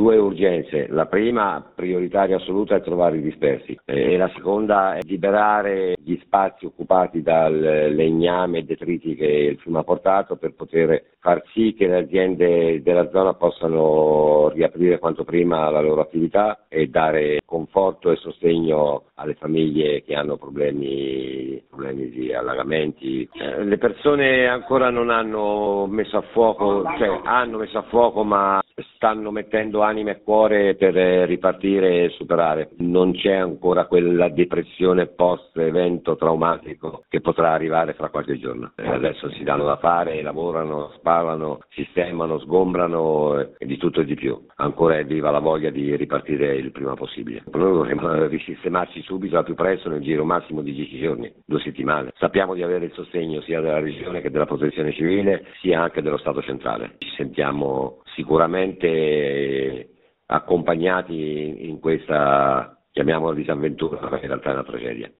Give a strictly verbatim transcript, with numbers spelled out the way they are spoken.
due urgenze. La prima, prioritaria assoluta, è trovare i dispersi e la seconda è liberare gli spazi occupati dal legname e detriti che il fiume ha portato per poter far sì che le aziende della zona possano riaprire quanto prima la loro attività e dare conforto e sostegno alle famiglie che hanno problemi, problemi di allagamenti. Eh, le persone ancora non hanno messo a fuoco, cioè hanno messo a fuoco ma stanno mettendo anima e cuore per ripartire e superare. Non c'è ancora quella depressione post evento traumatico che potrà arrivare fra qualche giorno. Eh, adesso si danno da fare, lavorano, spalano, sistemano, sgombrano e di tutto e di più. Ancora è viva la voglia di ripartire il prima possibile. Noi vorremmo risistemarci subito, al più presto, nel giro massimo di dieci giorni, due settimane. Sappiamo di avere il sostegno sia della regione che della protezione civile, sia anche dello Stato centrale. Ci sentiamo sicuramente accompagnati in questa, chiamiamola, disavventura, perché in realtà è una tragedia.